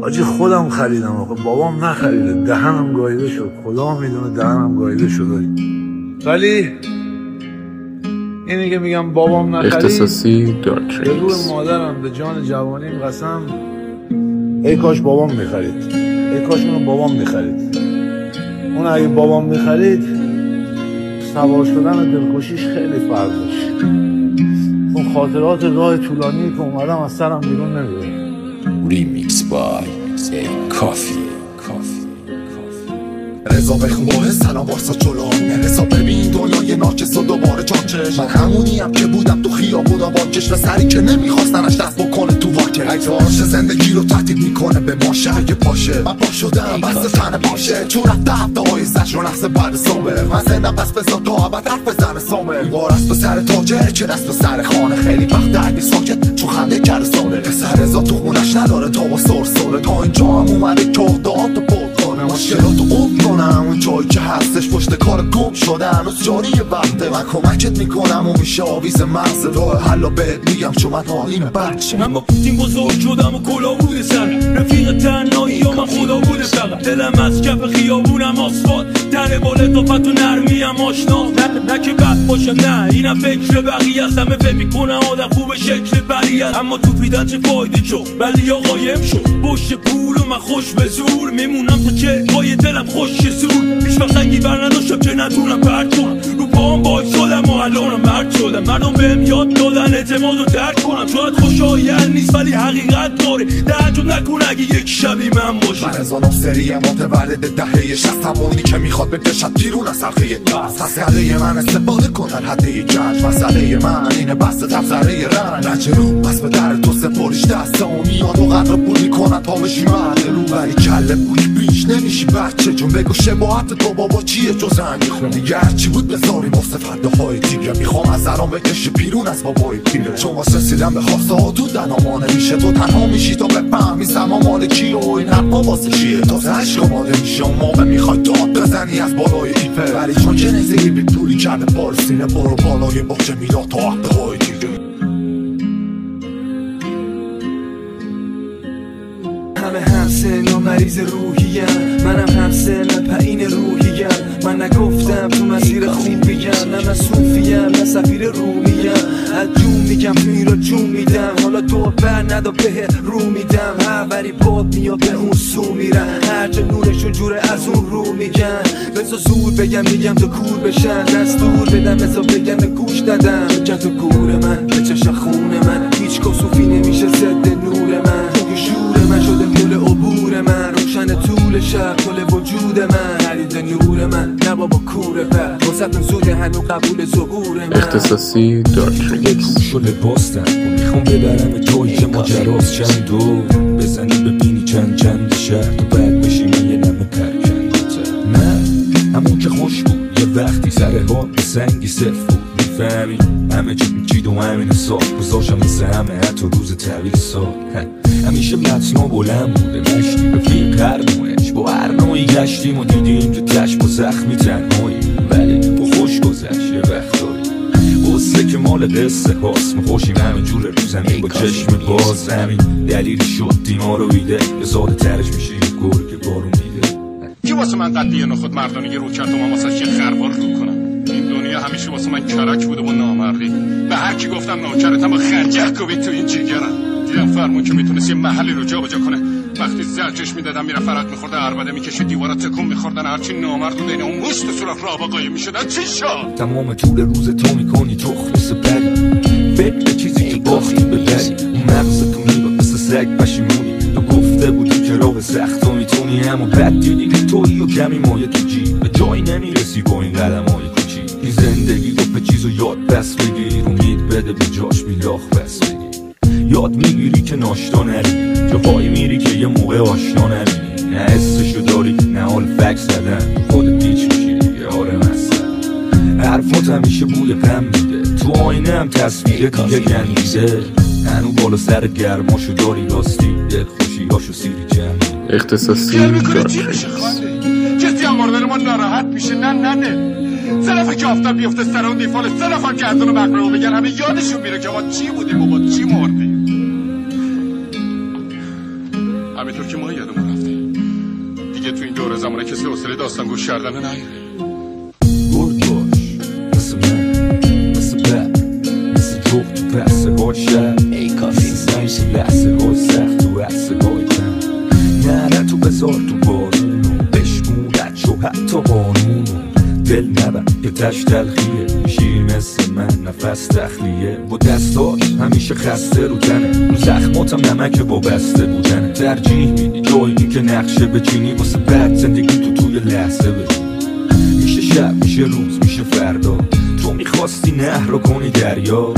آجی خودم خریدم آخه بابام نخریده، دهنم گاییده شد، خدا میدونه دهنم گاییده شد. ولی اینی که میگم بابام نخرید، اختصاصی دارک به روی مادرم به جان جوانیم قسم، ای کاش بابام میخرید، ای کاش اونو بابام میخرید. اون اگه بابام میخرید سوار شدن و دلخوشیش خیلی فرق داشت. اون خاطرات راه طولانی که اومدم از سرم بیرون نمیره. ریمیکس بای کافی رضا بخون سلام وارسا جلو رضا ببین دنیای ناچس و دوباره چانچش. من همونیم که بودم تو خیابونا واکش و سری که نمیخواستنش دست بکنه تو واکش. اگرانش زندگی رو تهدید میکنه به ماشه اگه پاشه من پا شدم بس تن پاشه چون رفته هفته های زش رو نفس بعد صبح من زندم بس بزا تا عبد حرف بزن سامه بار است و سر تاجر چه دست و سر خانه خیلی وقت درگی ساکت چون خنده کرد ساله پسر رضا تو خونش نداره تا با سرساله تا اینجا هم اومده که داد تو مشکلات رو قوم کنم اون جایی که هستش پشت کار گم شده هنوز جاری وقته من کمکت میکنم و میشه آویز مغز راه حالا بهت میگم چون من حالیم بچه من با پوتین بزرگ شدم و کلا بوده سر رفیق تنهایی یا من خدا بوده فقط دلم از کف خیابونم آسفالت تنه با لطافت و نرمیم آشنا نه که بد باشه نه اینم فکر بقیه است همه فکر میکنه آدم خوب شکل بریه اما تو پیدن چه فایده شد ولی یا قایم شد پشت پول و من خوش به زور میمونم تا که پای دلم خوش زور هیچ وقت سنگی بر نداشتم که نتونم پرد کنم رو پاهم باید شدم و الانم مرد شدم مردم بهم یاد دادن اعتماد رو درک کنم شاید خوشایند نیست ولی حقیقت داره تعجب نکن اگه یک شبی من باشه من از آن افسری متولد دهه 60 همونی که میخواد بکشد بیرون از حلقه دست مسئله من استفاده کن در حد یک گنج مسئله من اینه بسته تفذره رنج رنج رو بس به در تو سپاریش دست میاد و قدر پول میکنن تا بشی مرد رو ولی کله بوی بیش نمیشی بچه جون بگو شباهت تو بابا چیه جز رنگ خون دیگه هرچی بود بذاری مفت فرده های دیگه میخوام از درام بکشی بیرون از بابای پیره چون واسه رسیدن به خواسته ها تو دنامانه میشه تو تنها میشی تا بفهمی زمان مال کیه و این حرفا واسه چیه تازه عشق آماده میشه اون موقع میخوای داد بزنی از بالای ایفه ولی چون که نیزه بی پولی کرده بار سینه برو بالای باغچه میرا تا هفته های دیگه همه همسن و مریض روحیم منم همسن پایین روحیم من نگفتم تو مسیر خوبیم نه من صوفیم نه سفیر رومیم از جون میگم تو این را جون میدم حالا تو بر ندا به رو میدم هر وری باد میاد به اون سو میرن هر جا نورشون جوره از اون رو میگن بزا زور بگم تو کور بشن دستور بدم بزا بگم گوش دادم بگم تو گور من به چشم خون من هیچ کسوفی نمیشه ضد نور من که شور من شده پول عبور من روشن طول شب کل وجود من حرید نور من نه بابا کوره پر وسط زوده هنو قبول ظهور من اختصاصی دارک ریمیکس شله باستم میخوام ببرم جایی که ماجراست چند دو بزنی ببینی چند شهر تو بعد بشی من یه نمه پرکنده نه همون که خوش بود یه وقتی سر ها به سنگی صف بود میفهمی همه چی میچید و همین حساب گذاشم مثل همه حتی روز تحویل سال همیشه متنا بلند بوده مشتی رفیق قرنونش با هر نوعی گشتیم و دیدیم که تش با زخمی تنهاییم ولی با خوش گذشت یه وقتایی قصه که مال قصه هاست ما خوشیم همه جور رو زمین با چشم باز همین دلیلی شد دیما رو بیده یه ساده ترش میشه یه گور که بارون میده کی واسه من قد یه نخود مردانگی رو کرد و من واسه یه خروار رو کنم این دنیا همیشه واسه من کرک بوده و نامردی به هر کی گفتم ناکرتم و خنجر کوبید تو این جیگرم دیدم فرمون که میتونست یه محلی رو جا بجا کنه وقتی زرجش میدادم میره فرق میخورده عربده میکشه دیوارا تکون میخوردن هرچی نامرد و بین اون مشت صورت را باقایی میشدن چی شد تمام طول روز تو میکنی تخم سپری فکر چیزی که باختی ببری اون مغزتو میبا مثل سگ پشیمونی تو گفته بودی که راه سخت تو میتونی اما بد دیدی که تویی و کمی مایه تو جیب به جایی نمیرسی با این قدم های کوچی این زندگی رو به چیزو یاد بس بگیر امید بده به جاش میلاخ بس بگیر یاد میگیری که ناشتا نری جاهایی میری که یه موقع آشنا نبینی نه حسشو داری نه حال فکس زدن خودت دیچ میشی دیگه آره مثلا حرفات همیشه بوی غم میده تو آینه هم تصویر دیگه گنیده هنو بالا سر گرماشو داری راستی دل خوشی هاشو سیری جمعی اختصاصی دارک ریمیکس کسی هم مورد ما ناراحت میشه نه سه نفر که آفتاب بیفته سر اون دیفال سه نفر گردون و مقبره رو بگن همه یادشون میره که ما چی بودیم و با چی مردیم همین همینطور که ما یادمون رفته. دیگه تو این دور زمانه کسی حوصله داستان گوش کردن نگیره. برد باش مثل من، مثل بد، مثل جغد تو پسه باشه. ای کافی مثل لحظه های سخت تو عصه های کن. نره تو بذار تو بارونو بشمونت شو حتی بانونو. دل نبر یه تش تلخیه، شیر مثل من نفس تخلیه. با دستاش همیشه خسته رو تنه، رو زخماتم نمک با بسته بودنه. ترجیح میدی جایی که نقشه بچینی واسه بد زندگی تو توی لحظه بچینی. میشه شب میشه روز میشه فردا، تو میخواستی نهر رو کنی دریا.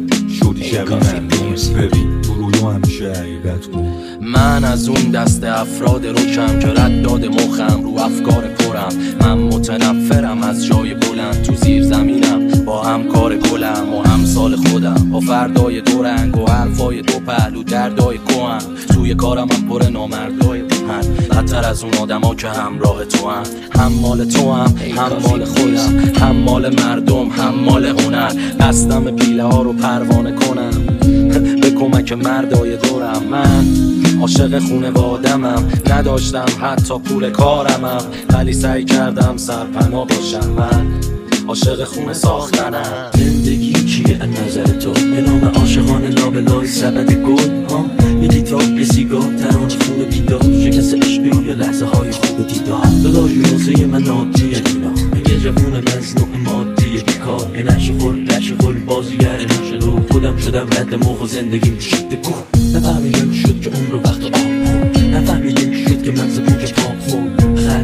شدی شبی مردم ببین تو رویو همیشه حقیقت کن. من از اون دست افراد روکم که رد داد مخم رو افکار پرم. من متنفرم از جای بلند، تو زیر زمینم با همکار کلم و همسال خودم، با فردای دو رنگ و حرفای دو پهلو دردای کوهن. توی کارم هم پر نامردای بوهن، بدتر از اون آدما که همراه تو هن. هم مال تو هم مال خودم، هم مال مردم هم مال هنر. قصدم پیله ها رو پروانه کنم به کمک مردای دورم. من عاشق خونوادمم، نداشتم حتی پول کارمم، ولی سعی کردم سرپناه باشم. من عاشق خونه ساختنم. زندگی چیه از نظر تو؟ به نام عاشقان لابلای سبد گل ها. یه کتاب یه سیگار ترانه خونه بیدار، شکست عشقی یه لحظه های خوب دیدار. داداش روزه من عادیه اینا، یه جوون مزنوع مادیه بیکار. یه نشه خور بازیگر نشه رو خودم شدم رد موقع زندگی میشد کوه. نفهمیدم شد که عمر وقت آب، نفهمیدم شد که من زبون که پاک خورد.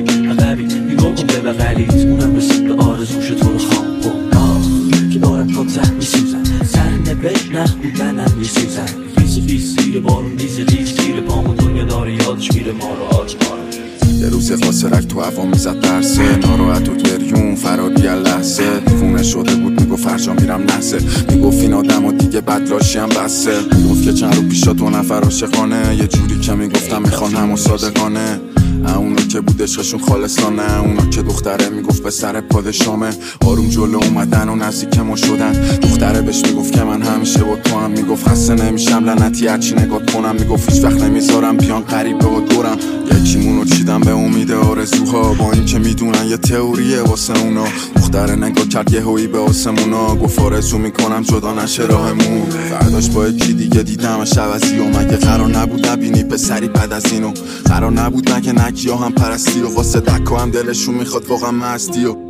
غریب نگاه کن به بغلیت، اونم رسید به آرزوش تو رو خواب کن. که دارم تا ته میسوزن، سرنوشت نخ بودنم میسوزن. خیس زیر بارون ریز زیر پامون، دنیا داره یادش میره ما رو آج مارو. یه روز خاسرک تو هوا میزد درسه، ناراحت و گریون فراری لحظه. دیوونه شده بود میگفت فرجا میرم نحسه، میگفت این آدم و دیگه بدلاشی هم بسه. میگفت که چند رو پیشا 2 نفر عاشقانه، یه جوری که میگفتم میخوان همو صادقانه. اونا که بود عشقشون خالصانه، اونا که دختره میگفت به سر پادشامه. آروم جلو اومدن و نزدیک ما شدن، دختره بهش میگفت که من همیشه با تو هم. میگفت خسته نمیشم لعنتی هرچی نگات کنم، میگفت هیچ وقت نمیذارم بیان غریبه و دورم. یکیمونو چیدم به امید آرزوها، با این که میدونن یه تئوریه واسه اونا. دختره نگاه کرد یه هویی به آسمونا، گفت آرزو میکنم جدا نشه راهمون. فرداش با یکی دیگه دیدمش عوضی، و مگه قرار نبود نبینی پسری بعد از اینو؟ قرار نبود مگه نگیا هم پرستی و واسه دکا هم دلشون میخواد واقعا مستی و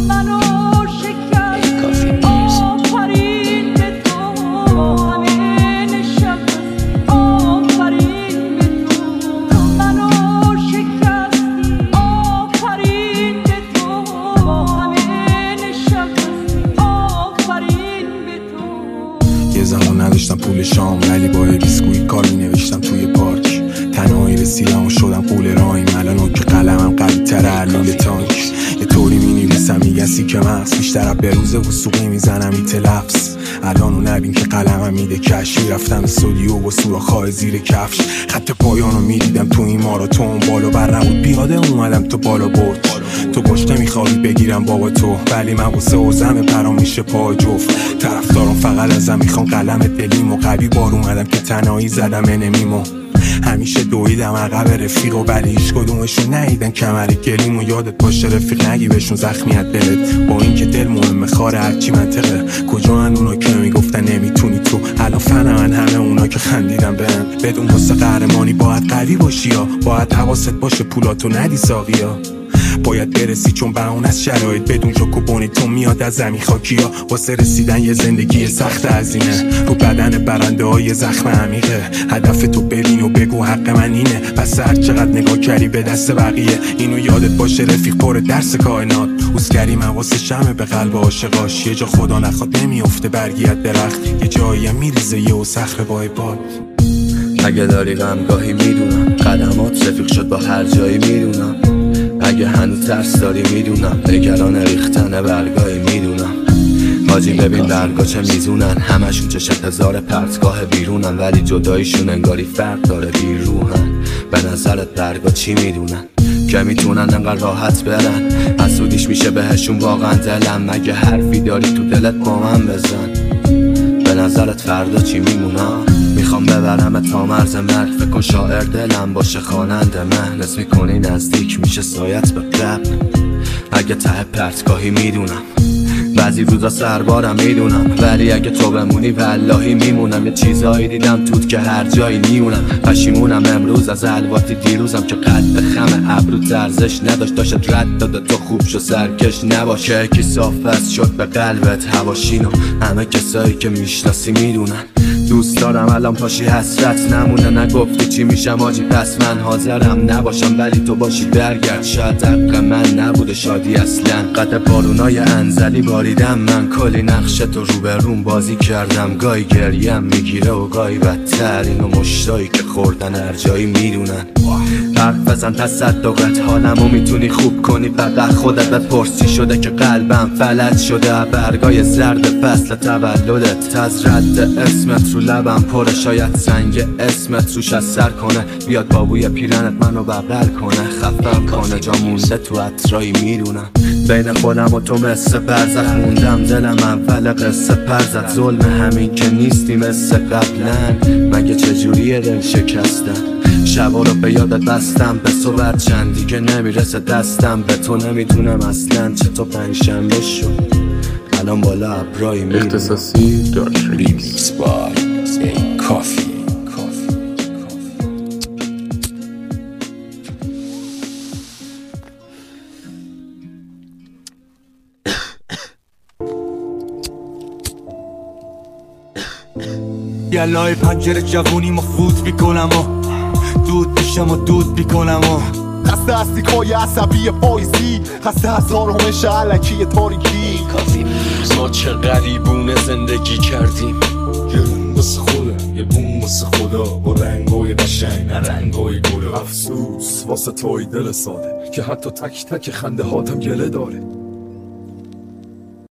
یه زمان نداشتم پول شام، ولی با بیسکویت کار می نوشتم توی پارک. تنهایی رسیدم و شدم قول رایم، الان که قلمم قوی تره علیل تانک. یه طوری می نویسم میگسی که مغز بیشتر به روز وسوقی میزنم این تلفظ. الانو نبین که قلمم میده کش، میرفتم استودیو با سوراخ‌های زیر کفش. خط پایانو میدیدم تو این ماراتون، بالا بر نبود پیاده اومدم تو بالا برد. تو گشته میخوابی بگیرم بابا تو، ولی من واسه اوزم پرام میشه پا جفت. طرفدارم فقط ازم میخوان قلم دلیم و قوی بار اومدم که تنهایی زدم انمیمو. همیشه دویدم عقب رفیق و ولی هیچ کدومشون ندیدن کمر گلیمو. یادت باشه رفیق نگی بهشون زخمیت دلت، با اینکه دل مهمه خاره هرچی منطقه. کجا هن اونا که میگفتن نمیتونی تو؟ الان فهمن همه اونا که خندیدن بهم. بدون واسه قهرمانی باید قوی باشی یا باید حواست باشه پولاتو ندی ساقیا. باید برسی چون بهون از شرایط، بدون جوکوبونی تو میاد از زمین خاکیا. واسه رسیدن یه زندگی سخت هزینه، رو بدن برنده های زخم عمیقه. هدف تو ببین و بگو حق من اینه، پس هر چقدر نگاه کردی به دست بقیه. اینو یادت باشه رفیق پر درس کائنات. اوسکری من واسه شمه به قلب عاشقاش، یه جا خدا نخواد نمیافته برگی از درخت، یه جایی میریزه یه و صخره با باد. اگه داری غمگاهی میدونم، قدمات رفیق شد با هر جایی میدونم. اگه هنوز ترس داری میدونم، نگران ریختن برگاهی میدونم. حاجی ببین برگا چه میزونن، همشون چشت هزار پرتگاه بیرونن، ولی جداییشون انگاری فرق داره بیروحن. به نظرت برگا چی میدونن که میتونن انقدر راحت برن؟ حسودیش میشه بهشون واقعا دلم، مگه حرفی داری تو دلت با من بزن. به نظرت فردا چی میمونم؟ میخوام میخوام ببرم تا مرز مرگ. فکر کن شاعر دلم باشه خواننده من. حس میکنی نزدیک میشه سایت به قبل. اگه ته پرتگاهی میدونم بعضی روزا سربارم میدونم، ولی اگه تو بمونی واللهی میمونم. یه چیزایی دیدم توت که هر جایی میونم. پشیمونم امروز از الواتی دیروزم که قد خم ابرو ارزش نداشت. داشت رد داده تو خوب شو سرکش نباشه. یکی صاف بس شد به قلبت هواشینو. همه کسایی که میشناسی میدونن دوست دارم الان پاشی حسرت نمونه. نگفتی چی میشم آجی پس من حاضرم نباشم ولی تو باشی برگرد. شاید حق من نبوده شادی اصلا. قطع بارونای انزلی باریدم من. کلی نقش تو روبروم بازی کردم. گاهی گریم میگیره و گاهی بدتر. اینو مشتایی که خوردن هر جایی میدونن. حرف بزن تصدقت حالمو میتونی خوب کنی. فقط خودت بپرس چی شده که قلبم فلج شده. برگای زرد فصل تولدت تز رد اسمت رو لبم پره. شاید سنگ اسمت روش اثر کنه. بیاد بابوی پیرنت منو بغل کنه. خفم کنه جا مونده تو عطرایی میدونم. بین خودم و تو مثل برزخ موندم. دلم اول قصه پرزد. ظلم همین که نیستی مثل قبلن. مگه چجوریه دل شکستن. شبا رو به یادت بستم به صبح چند دیگه نمیرسه دستم. به تو نمیتونم اصلا چطور پنجشنبه شد الان بالا ابرایی میدونم. اختصاصی دارک ریمیکس بار ای کافی. یلای پنجره جوونی ما فوت میکنم و دود میشم و دود میکنم و خسته از سیکای عصبی پاییزی. خسته از آرامش علکی تاریکی. ما چه غریبونه زندگی کردیم. یه رنگ واسه خودم یه بوم واسه خدا. با رنگای قشنگ نه رنگای گل. افسوس واسه توی دل ساده که حتی تک تک خنده هاتم گله داره.